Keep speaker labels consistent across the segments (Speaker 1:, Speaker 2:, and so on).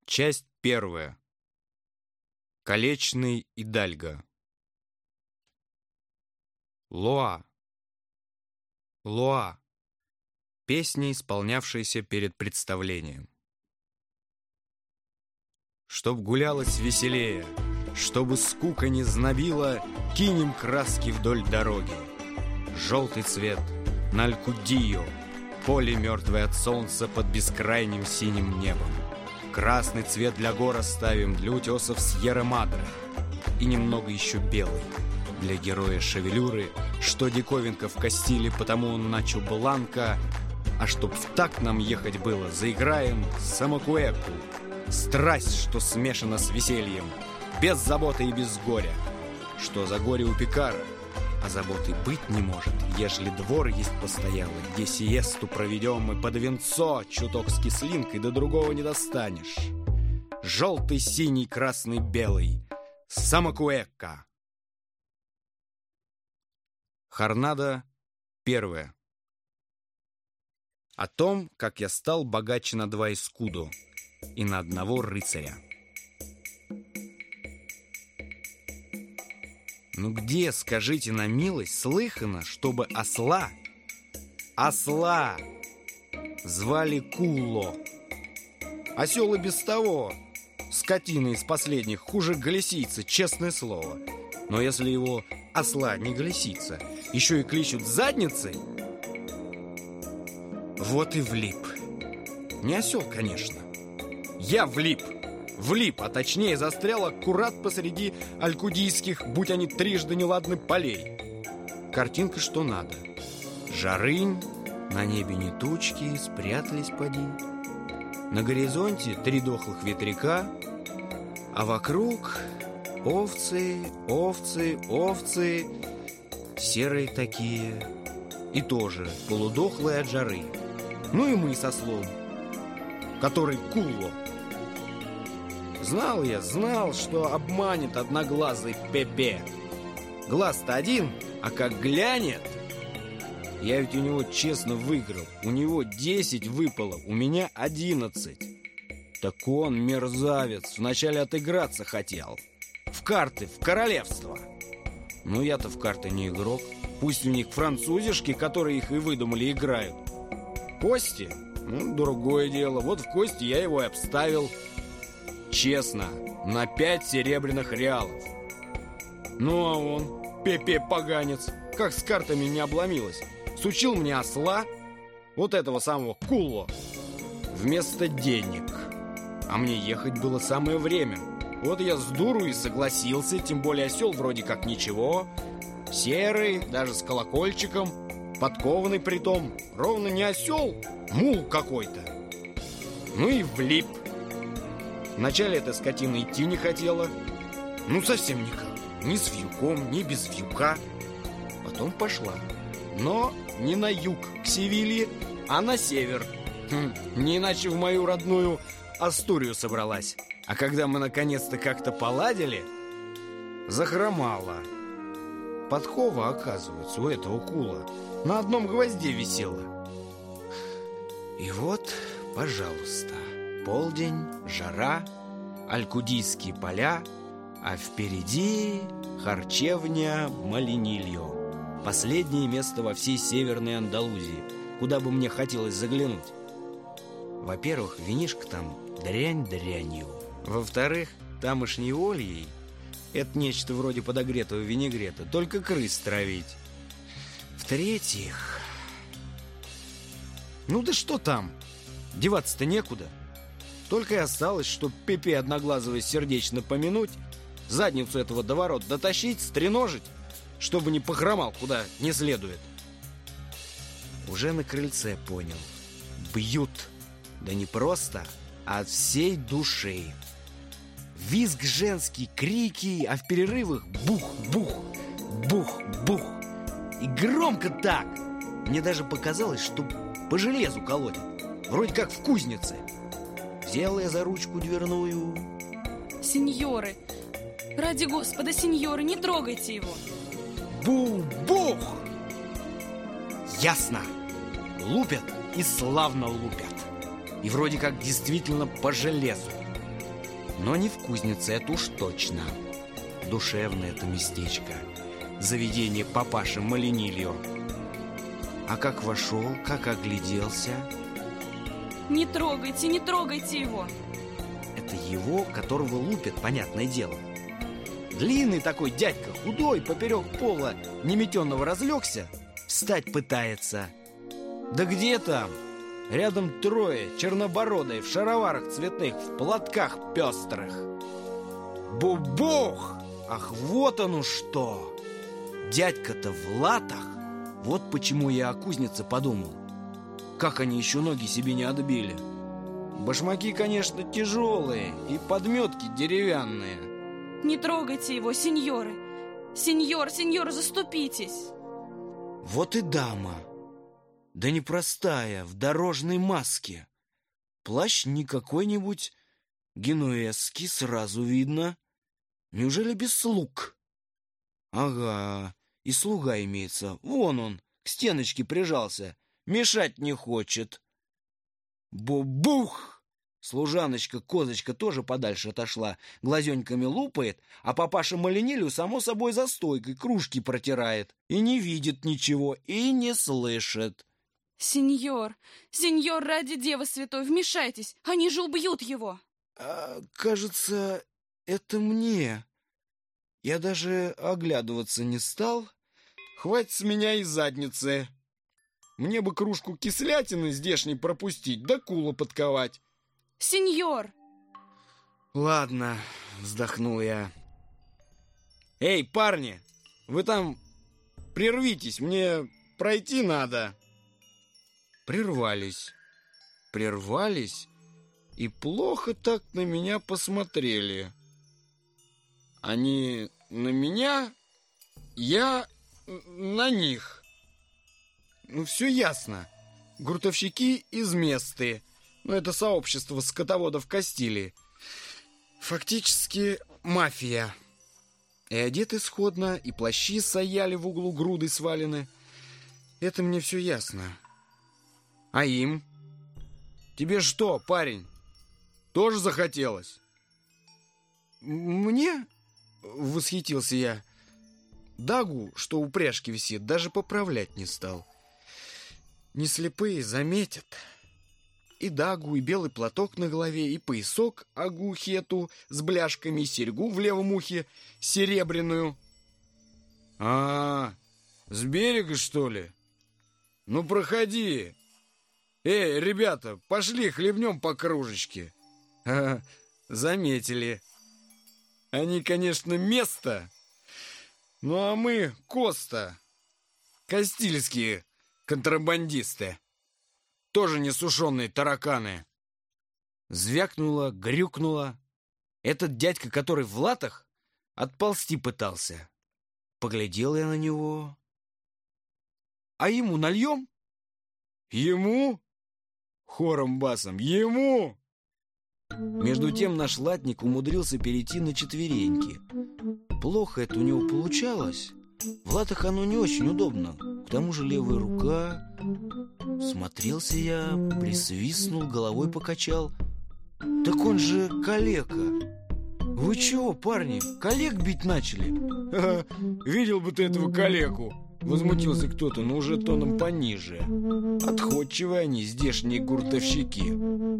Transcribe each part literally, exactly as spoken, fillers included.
Speaker 1: Часть первая. Колечный Идальго. Лоа. Лоа. Песни, исполнявшиеся перед представлением. Чтоб гулялось веселее, чтобы скука не знобила, кинем краски вдоль дороги. Желтый цвет на Алькудийо, поле мертвое от солнца под бескрайним синим небом. Красный цвет для гор оставим, для утесов Сьерра-Мадре. И немного еще белый для героя шевелюры, что диковинка в Кастиле, потому он начал Бланка. А чтоб в такт нам ехать было, заиграем Самокуэку. Страсть, что смешана с весельем, без заботы и без горя. Что за горе у Пикара, а заботы быть не может, ежели двор есть постоялый, где сиесту проведем и под венцо чуток с кислинкой до другого не достанешь. Желтый, синий, красный, белый. Самокуэка. Хорнадо первая. О том, как я стал богаче на два эскудо и на одного рыцаря. Ну где, скажите на милость, слыхано, чтобы осла, осла звали Кулло? Осел и без того скотина из последних, хуже галисийца, честное слово. Но если его осла не галисийца еще и кличут задницей, вот и влип. Не осел, конечно. Я влип. Влип, а точнее застрял аккурат посреди алькудийских, будь они трижды неладны, полей. Картинка что надо. Жарынь, на небе не тучки, спрятались поди. На горизонте три дохлых ветряка, а вокруг овцы, овцы, овцы, серые такие, и тоже полудохлые от жары. Ну и мы со слом, который Кулло. Знал я, знал, что обманет одноглазый Пепе. Глаз-то один, а как глянет... Я ведь у него честно выиграл. У него десять выпало, у меня одиннадцать. Так он, мерзавец, вначале отыграться хотел. В карты, в королевство. Ну я-то в карты не игрок. Пусть у них французишки, которые их и выдумали, играют. Кости? Ну, другое дело. Вот в кости я его и обставил. Честно, на пять серебряных реалов. Ну а он, Пепе поганец, как с картами не обломилось. Сучил мне осла, вот этого самого Кулло, вместо денег. А мне ехать было самое время. Вот я с дуру и согласился, тем более осел вроде как ничего. Серый, даже с колокольчиком, подкованный притом. Ровно не осел, мул какой-то. Ну и влип. Вначале эта скотина идти не хотела. Ну совсем никак. Ни с вьюком, ни без вьюка. Потом пошла. Но не на юг, к Севилье, а на север. Хм, не иначе в мою родную Астурию собралась. А когда мы наконец-то как-то поладили, захромала. Подкова, оказывается, у этого Кула на одном гвозде висела. И вот, пожалуйста, полдень, жара, алькудийские поля, а впереди харчевня Малинильо. Последнее место во всей северной Андалузии, куда бы мне хотелось заглянуть. Во-первых, винишко там дрянь дрянью. Во-вторых, тамошней ольей это нечто вроде подогретого винегрета, только крыс травить. В-третьих, ну да что там, деваться-то некуда. Только и осталось, чтоб Пепе одноглазого сердечно помянуть, задницу этого до ворот дотащить, стреножить, чтобы не похромал куда не следует. Уже на крыльце понял. Бьют. Да не просто, а от всей души. Визг женский, крики, а в перерывах бух-бух, бух-бух. И громко так. Мне даже показалось, что по железу колотят. Вроде как в кузнице. Взял я за ручку дверную.
Speaker 2: Сеньоры, ради Господа, сеньоры, не трогайте его.
Speaker 1: Бух-бух! Ясно. Лупят и славно лупят. И вроде как действительно по железу. Но не в кузнице, это уж точно. Душевное это местечко. Заведение папаши Маленильо. А как вошел, как огляделся?
Speaker 2: Не трогайте, не трогайте его.
Speaker 1: Это его, которого лупят, понятное дело. Длинный такой дядька, худой, поперек пола неметенного разлегся, встать пытается. Да где там? Рядом трое, чернобородые, в шароварах цветных, в платках пестрых. Бубух! Ах, вот оно что! Дядька-то в латах. Вот почему я о кузнице подумал. Как они еще ноги себе не отбили. Башмаки, конечно, тяжелые и подметки деревянные.
Speaker 2: Не трогайте его, сеньоры. Сеньор, сеньор, заступитесь.
Speaker 1: Вот и дама. Да непростая, в дорожной маске. Плащ не какой-нибудь генуэзский, сразу видно. Неужели без слуг? Ага, и слуга имеется. Вон он, к стеночке прижался. Мешать не хочет. Бубух! Служаночка-козочка тоже подальше отошла, глазеньками лупает, а папаша Маленилю, само собой, за стойкой кружки протирает. И не видит ничего, и не слышит.
Speaker 2: Сеньор, сеньор, ради Девы Святой, вмешайтесь, они же убьют его.
Speaker 1: А, кажется, это мне. Я даже оглядываться не стал. Хватит с меня и задницы. Мне бы кружку кислятины здешней пропустить, да кула подковать.
Speaker 2: Сеньор!
Speaker 1: Ладно, вздохнул я. Эй, парни, вы там прервитесь, мне пройти надо. Прервались. Прервались и плохо так на меня посмотрели. Они на меня, я на них. Ну, все ясно. Гуртовщики из Месты. Ну, это сообщество скотоводов Кастилии. Фактически мафия. И одеты сходно, и плащи саяли в углу груды свалены. Это мне все ясно. А им? Тебе что, парень, тоже захотелось? Мне? Восхитился я. Дагу, что у пряжки висит, даже поправлять не стал. Не слепые заметят. И дагу, и белый платок на голове, и поясок агухету с бляшками, и серьгу в левом ухе серебряную. А, с берега, что ли? Ну, проходи. Эй, ребята, пошли хлебнем по кружечке. А, заметили. Они, конечно, место, ну а мы Коста, кастильские контрабандисты. Тоже не сушеные тараканы. Звякнуло, грюкнуло. Этот дядька, который в латах, отползти пытался. Поглядел я на него. А ему нальем? Ему? Хором-басом. Ему! Между тем наш латник умудрился перейти на четвереньки. Плохо это у него получалось. В латах оно не очень удобно. К тому же левая рука... Смотрелся я, присвистнул, головой покачал. Так он же калека. Вы чего, парни, коллег бить начали? Ха-ха, видел бы ты этого калеку. Возмутился кто-то, но уже тоном пониже. Отходчивые они, здешние гуртовщики.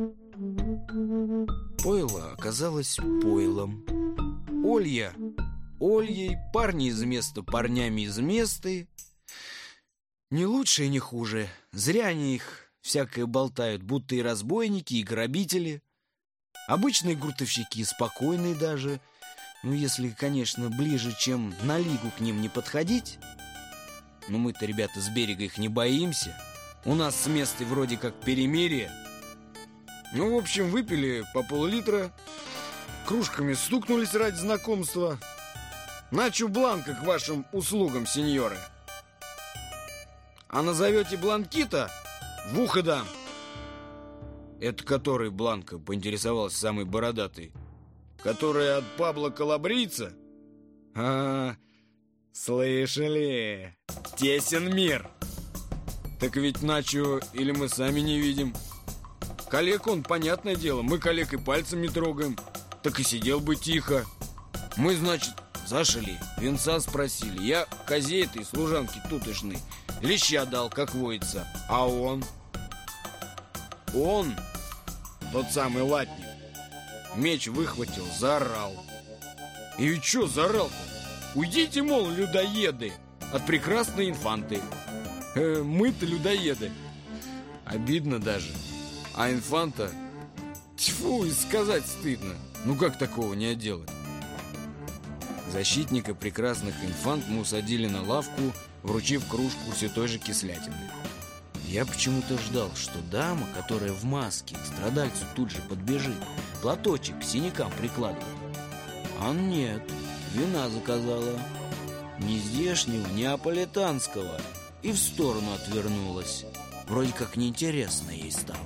Speaker 1: Пойло оказалось пойлом. Олья Ольей, парни из места парнями из месты. Не лучше и не хуже. Зря они их всякое болтают, будто и разбойники, и грабители. Обычные гуртовщики, спокойные даже. Ну, если, конечно, ближе, чем на лигу к ним не подходить. Но мы-то, ребята, с берега их не боимся. У нас с места вроде как перемирие. Ну, в общем, выпили по пол-литра, кружками стукнулись ради знакомства. Начу бланка к вашим услугам, сеньоры. А назовете бланкита, в ухо дам. Это который бланка, поинтересовался самый бородатый? Который от Пабло Калабрийца? А, слышали? Тесен мир. Так ведь Начо или мы сами не видим. Коллег он, понятное дело, мы коллег и пальцем не трогаем. так и сидел бы тихо. Мы, значит, зашли, венца спросили. Я козе этой служанки тутошной леща дал, как водится. А он? Он, тот самый латник, меч выхватил, заорал. И ведь что заорал-то? Уйдите, мол, людоеды, от прекрасной инфанты. Э, мы-то людоеды. Обидно даже. А инфанта... Тьфу, и сказать стыдно. Ну как такого не отделать? Защитника прекрасных инфант мы усадили на лавку, вручив кружку все той же кислятины. Я почему-то ждал, что дама, которая в маске, к страдальцу тут же подбежит, платочек к синякам прикладывает. А нет, вина заказала. Ни здешнего, ни аполитанского. И в сторону отвернулась. Вроде как неинтересно ей стало.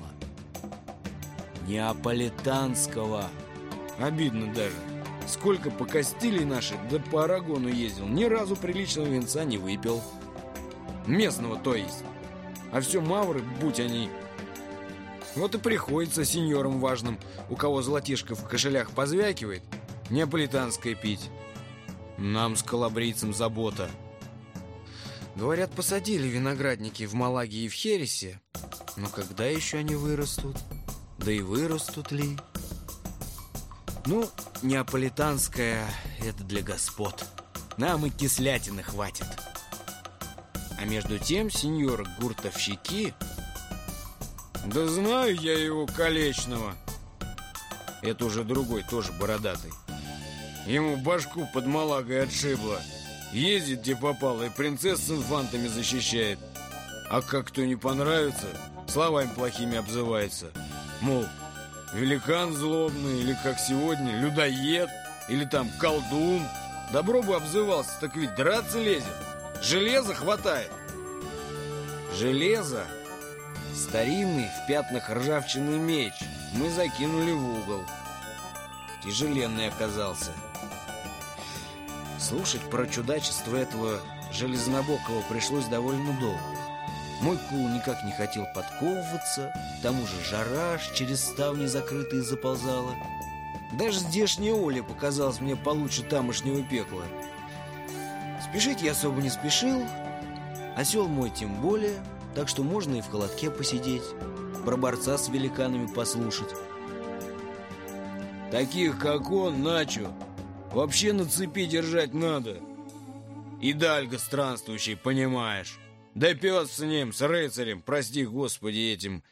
Speaker 1: Неаполитанского. Обидно даже. Сколько по Кастилии наших, да по Арагону ездил, ни разу приличного винца не выпил. Местного, то есть. А все мавры, будь они. Вот и приходится сеньорам важным, у кого золотишко в кошелях позвякивает, неаполитанское пить. Нам с калабрийцем забота. Говорят, посадили виноградники в Малаге и в Хересе. Но когда еще они вырастут? Да и вырастут ли? Ну, неаполитанское — это для господ. Нам и кислятины хватит. А между тем сеньор гуртовщики... Да знаю я его колечного. Это уже другой, тоже бородатый. Ему башку под Малагой отшибло. Ездит где попало и принцесс с инфантами защищает. А как кто не понравится, словами плохими обзывается. Мол, великан злобный, или как сегодня, людоед, или там колдун. Добро бы обзывался, так ведь драться лезет. Железа хватает. Железо? Старинный в пятнах ржавчины меч мы закинули в угол. Тяжеленный оказался. Слушать про чудачество этого железнобокого пришлось довольно долго. Мой кул никак не хотел подковываться, к тому же жара аж через ставни закрытые заползала. Даже здешняя Оля показалась мне получше тамошнего пекла. Спешить я особо не спешил, осел мой тем более, так что можно и в холодке посидеть, про борца с великанами послушать. Таких, как он, Начо, вообще на цепи держать надо. И дальго странствующий, понимаешь. Да пес с ним, с рыцарем, прости господи, этим